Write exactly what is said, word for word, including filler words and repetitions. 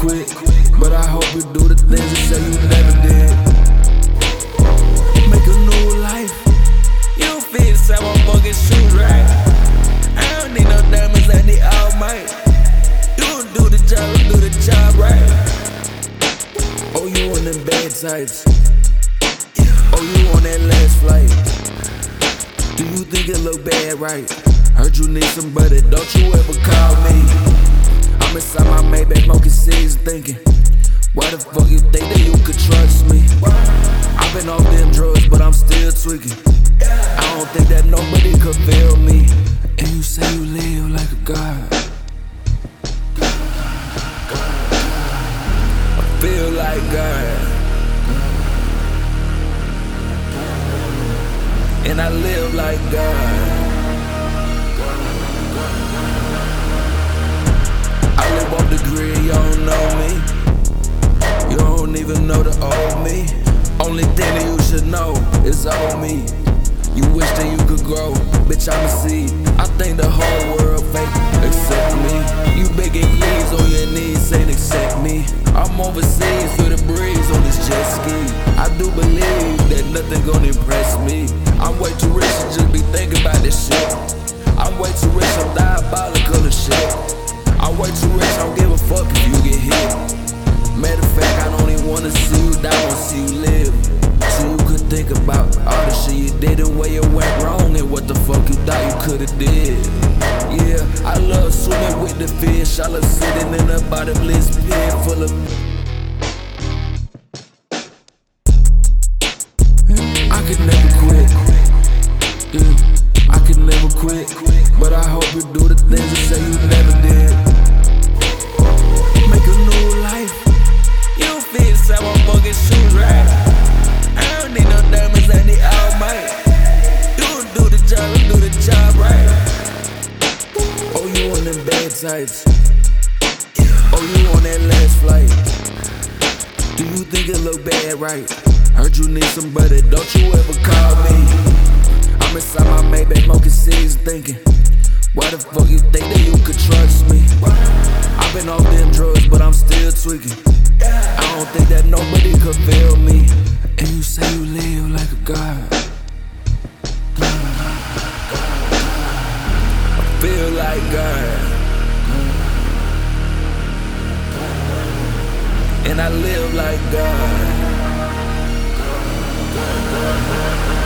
quit, but I hope you do the things you say you never did. Make a new life. You don't fit inside my fucking shoes, right? I don't need no diamonds, I need all mine. You gon' do the job, do the job right. Oh, you on them bad types. Oh, you on that last flight. Do you think it look bad, right? Heard you need somebody, don't you ever call me. I'm inside my Maybach, smoking C's, thinking, why the fuck you think that you could trust me? I've been off them drugs, but I'm still tweaking. I don't think that nobody could feel me. And you say you live like a god. I feel like God. And I live like God. I live off the grid, you don't know me. You don't even know the old me. Only thing that you should know is old me. You wish that you could grow, bitch, I'm a seed. I think the whole world fake, accept me. You begging please on your knees, ain't accept me. I'm overseas, feel the breeze on this jet ski. I do believe that nothing gonna impress me. I'm way too rich to just be thinking about this shit. I'm way too rich, I'm diabolical and shit. I'm way too rich, I don't give a fuck if you get hit. Matter of fact, I don't even wanna see you die, I wanna see you live. So you could think about all the shit you did and where you went wrong and what the fuck you thought you could've did. Yeah, I love swimming with the fish, I love sitting in a bottomless pit full of I could never quit. Yeah, I could never quit, but I hope you do the things you say you never did. Make a new life. You don't fit inside my fucking shoes, right? I don't need no diamonds, I need all mine. You gon' do the job, do the job right. Oh, you on them bad types. Oh, you on that last flight. Do you think it look bad, right? Heard you need somebody, don't you ever call me. I'm inside my Maybach, smoking C's, thinking, why the fuck you think that you could trust me? I've been off them drugs, but I'm still tweaking. I don't think that nobody could feel me. And you say you live like a god. I feel like God. And I live like God.